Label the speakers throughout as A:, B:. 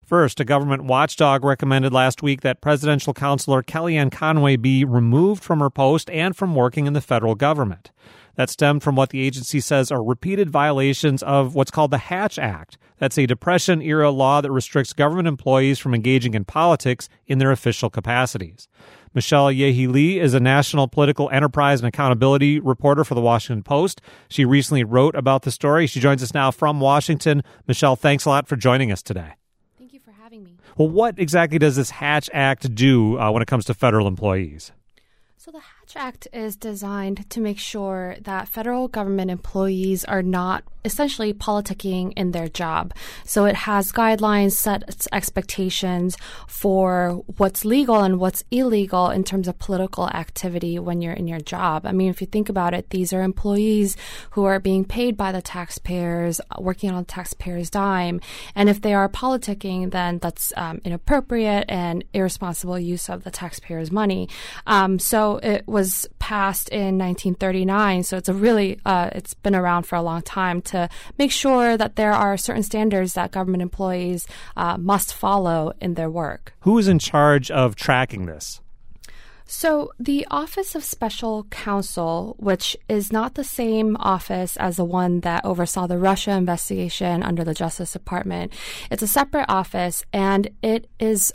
A: First, a government watchdog recommended last week that presidential counselor Kellyanne Conway be removed from her post and from working in the federal government. That stemmed from what the agency says are repeated violations of what's called the Hatch Act. That's a Depression-era law that restricts government employees from engaging in politics in their official capacities. Michelle Yehi-Lee is a national political enterprise and accountability reporter for The Washington Post. She recently wrote about the story. She joins us now from Washington. Michelle, thanks a lot for joining us today.
B: Thank you for having me.
A: Well, what exactly does this Hatch Act do when it comes to federal employees?
B: So the Hatch Act is designed to make sure that federal government employees are not essentially politicking in their job. So it has guidelines, sets expectations for what's legal and what's illegal in terms of political activity when you're in your job. I mean, if you think about it, these are employees who are being paid by the taxpayers, working on the taxpayers' dime. And if they are politicking, then that's inappropriate and irresponsible use of the taxpayers' money. So it was passed in 1939. So it's it's been around for a long time to make sure that there are certain standards that government employees must follow in their work.
A: Who is in charge of tracking this?
B: So the Office of Special Counsel, which is not the same office as the one that oversaw the Russia investigation under the Justice Department, it's a separate office, and it is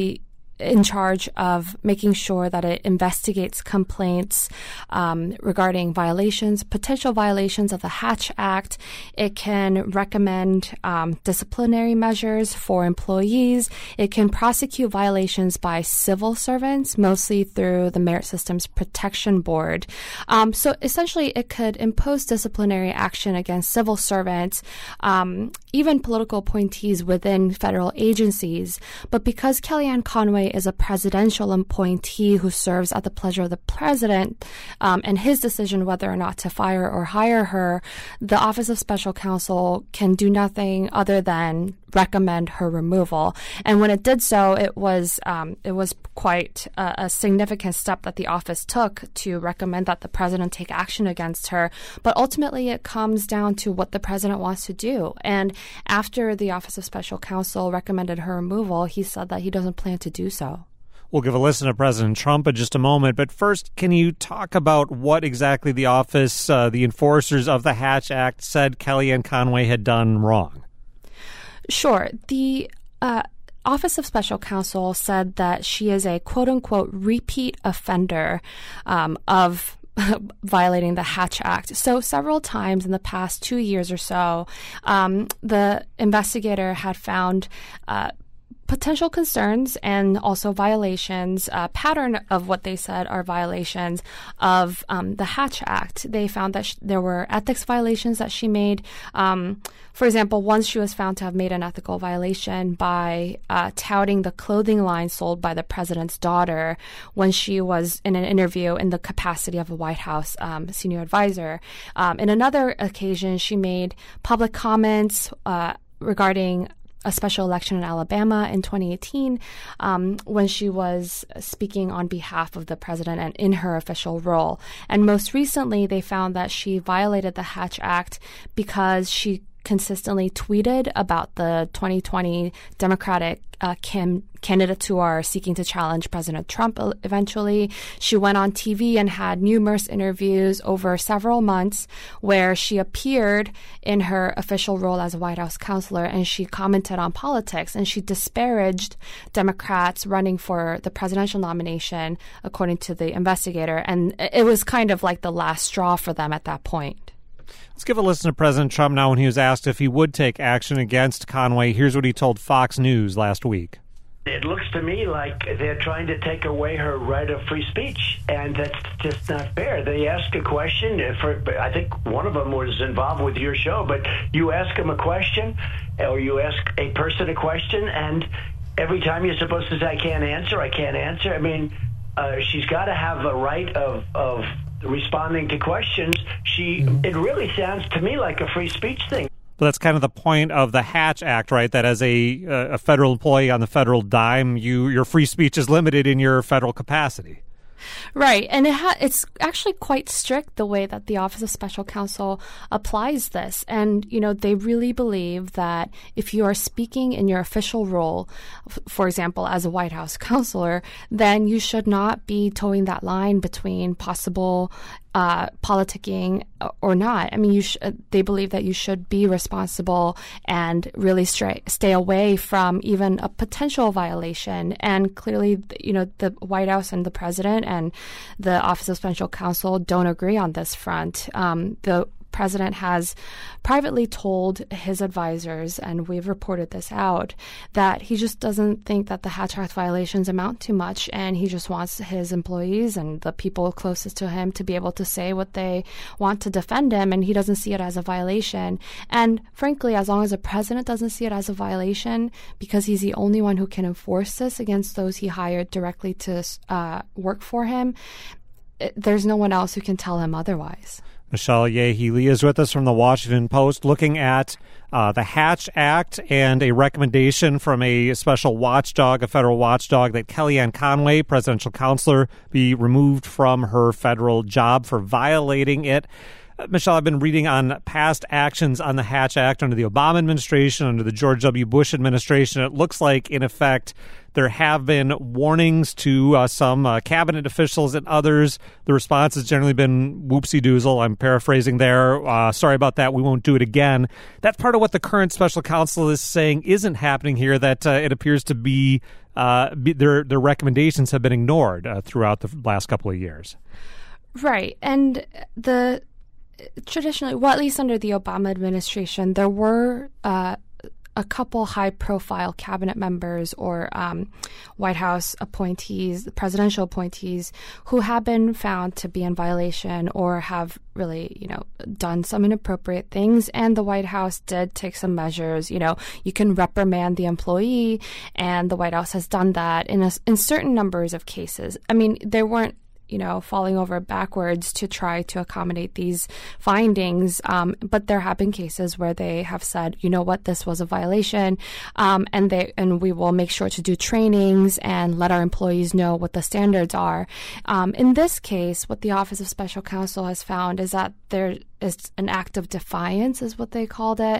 B: in charge of making sure that it investigates complaints regarding potential violations of the Hatch Act. It can recommend disciplinary measures for employees. It can prosecute violations by civil servants, mostly through the Merit Systems Protection Board. So essentially, it could impose disciplinary action against civil servants, even political appointees within federal agencies. But because Kellyanne Conway is a presidential appointee who serves at the pleasure of the president, and his decision whether or not to fire or hire her, the Office of Special Counsel can do nothing other than recommend her removal. And when it did so, it was quite a significant step that the office took to recommend that the president take action against her. But ultimately, it comes down to what the president wants to do. And after the Office of Special Counsel recommended her removal, he said that he doesn't plan to do so.
A: We'll give a listen to President Trump in just a moment. But first, can you talk about what exactly the office, the enforcers of the Hatch Act, said Kellyanne Conway had done wrong?
B: Sure. The Office of Special Counsel said that she is a quote-unquote repeat offender of violating the Hatch Act. So several times in the past 2 years or so, the investigator had found potential concerns and also violations, a pattern of what they said are violations of the Hatch Act. They found that there were ethics violations that she made. For example, once she was found to have made an ethical violation by touting the clothing line sold by the president's daughter when she was in an interview in the capacity of a White House senior advisor. In another occasion, she made public comments regarding a special election in Alabama in 2018 when she was speaking on behalf of the president and in her official role. And most recently, they found that she violated the Hatch Act because she consistently tweeted about the 2020 Democratic candidates who are seeking to challenge President Trump eventually. She went on TV and had numerous interviews over several months where she appeared in her official role as a White House counselor, and she commented on politics, and she disparaged Democrats running for the presidential nomination, according to the investigator. And it was kind of like the last straw for them at that point.
A: Let's give a listen to President Trump now when he was asked if he would take action against Conway. Here's what he told Fox News last week.
C: It looks to me like they're trying to take away her right of free speech, and that's just not fair. They ask a question. I think one of them was involved with your show, but you ask them a question, or you ask a person a question, and every time you're supposed to say, I can't answer. I mean, she's got to have a right of responding to questions. It really sounds to me like a free speech thing.
A: But that's kind of the point of the Hatch Act, right? That as a federal employee on the federal dime, your free speech is limited in your federal capacity.
B: Right. And it's actually quite strict the way that the Office of Special Counsel applies this. And, they really believe that if you are speaking in your official role, for example, as a White House counselor, then you should not be towing that line between possible politicking or not. I mean, they believe that you should be responsible and really stay away from even a potential violation. And clearly, the White House and the president and the Office of Special Counsel don't agree on this front. The president has privately told his advisors, and we've reported this out, that he just doesn't think that the Hatch Act violations amount to much, and he just wants his employees and the people closest to him to be able to say what they want to defend him, and he doesn't see it as a violation. And frankly, as long as the president doesn't see it as a violation, because he's the only one who can enforce this against those he hired directly to work for him, there's no one else who can tell him otherwise.
A: Michelle Yeahy-Lee is with us from the Washington Post, looking at the Hatch Act and a recommendation from a special watchdog, a federal watchdog, that Kellyanne Conway, presidential counselor, be removed from her federal job for violating it. Michelle, I've been reading on past actions on the Hatch Act under the Obama administration, under the George W. Bush administration. It looks like, in effect, there have been warnings to some cabinet officials and others. The response has generally been whoopsie-doozle. I'm paraphrasing there. Sorry about that. We won't do it again. That's part of what the current special counsel is saying isn't happening here, that it appears to be their recommendations have been ignored throughout the last couple of years.
B: Right. And traditionally, well, at least under the Obama administration, there were a couple high-profile cabinet members or White House appointees, presidential appointees, who have been found to be in violation or have really, done some inappropriate things. And the White House did take some measures. You can reprimand the employee, and the White House has done that in certain numbers of cases. I mean, there weren't falling over backwards to try to accommodate these findings. But there have been cases where they have said, this was a violation, and we will make sure to do trainings and let our employees know what the standards are. In this case, what the Office of Special Counsel has found is that there is an act of defiance, is what they called it,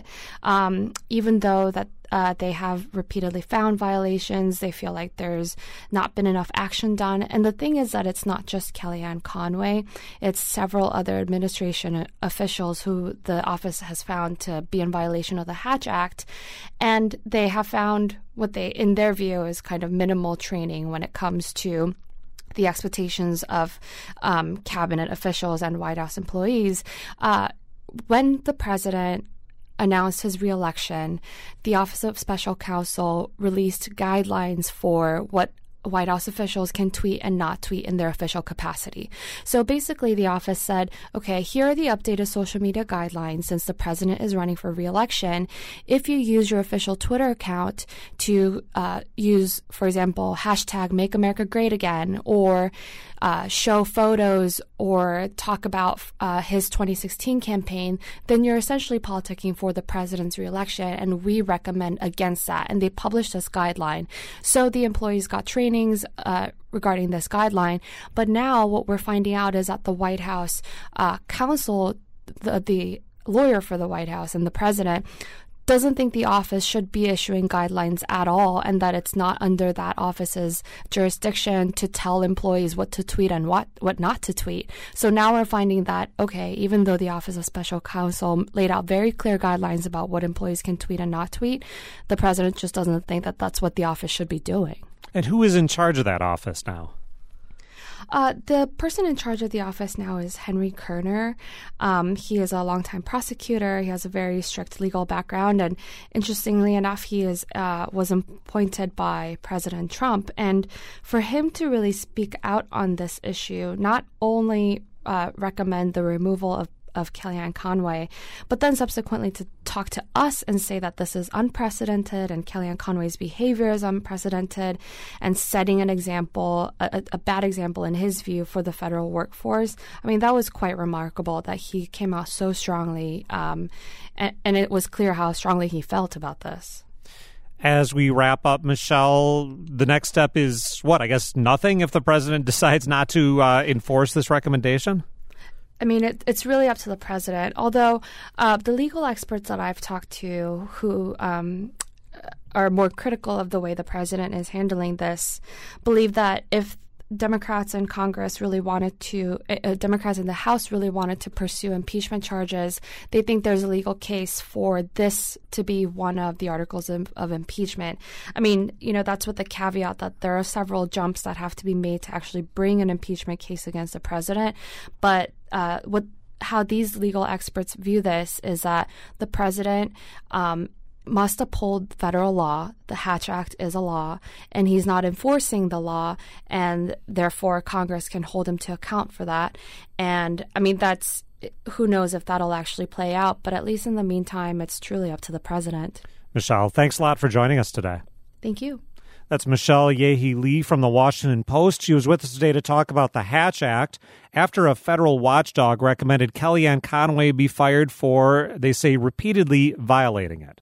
B: even though that they have repeatedly found violations. They feel like there's not been enough action done. And the thing is that it's not just Kellyanne Conway. It's several other administration officials who the office has found to be in violation of the Hatch Act. And they have found what they, in their view, is kind of minimal training when it comes to the expectations of cabinet officials and White House employees. When the president announced his reelection, the Office of Special Counsel released guidelines for what White House officials can tweet and not tweet in their official capacity. So basically, the office said, okay, here are the updated social media guidelines since the president is running for re-election. If you use your official Twitter account to use, for example, hashtag Make America Great Again, or show photos or talk about his 2016 campaign, then you're essentially politicking for the president's reelection, and we recommend against that. And they published this guideline. So the employees got trainings regarding this guideline. But now what we're finding out is that the White House counsel, the lawyer for the White House and the president, doesn't think the office should be issuing guidelines at all, and that it's not under that office's jurisdiction to tell employees what to tweet and what not to tweet. So now we're finding that, okay, even though the Office of Special Counsel laid out very clear guidelines about what employees can tweet and not tweet, the president just doesn't think that that's what the office should be doing.
A: And who is in charge of that office now?
B: The person in charge of the office now is Henry Kerner. He is a longtime prosecutor. He has a very strict legal background, and interestingly enough, he was appointed by President Trump. And for him to really speak out on this issue, not only recommend the removal of Kellyanne Conway, but then subsequently to talk to us and say that this is unprecedented and Kellyanne Conway's behavior is unprecedented, and setting an example, a bad example in his view for the federal workforce. I mean, that was quite remarkable that he came out so strongly, and it was clear how strongly he felt about this.
A: As we wrap up, Michelle, the next step is what? I guess nothing if the president decides not to enforce this recommendation?
B: I mean, it's really up to the president. Although the legal experts that I've talked to who are more critical of the way the president is handling this believe that if Democrats in Congress really wanted to, Democrats in the House really wanted to pursue impeachment charges, they think there's a legal case for this to be one of the articles of impeachment. I mean, that's with the caveat that there are several jumps that have to be made to actually bring an impeachment case against the president. But how these legal experts view this is that the president must uphold federal law. The Hatch Act is a law, and he's not enforcing the law, and therefore Congress can hold him to account for that. And I mean, who knows if that'll actually play out, but at least in the meantime, it's truly up to the president.
A: Michelle, thanks a lot for joining us today.
B: Thank you.
A: That's Michelle Yehi Lee from the Washington Post. She was with us today to talk about the Hatch Act after a federal watchdog recommended Kellyanne Conway be fired for, they say, repeatedly violating it.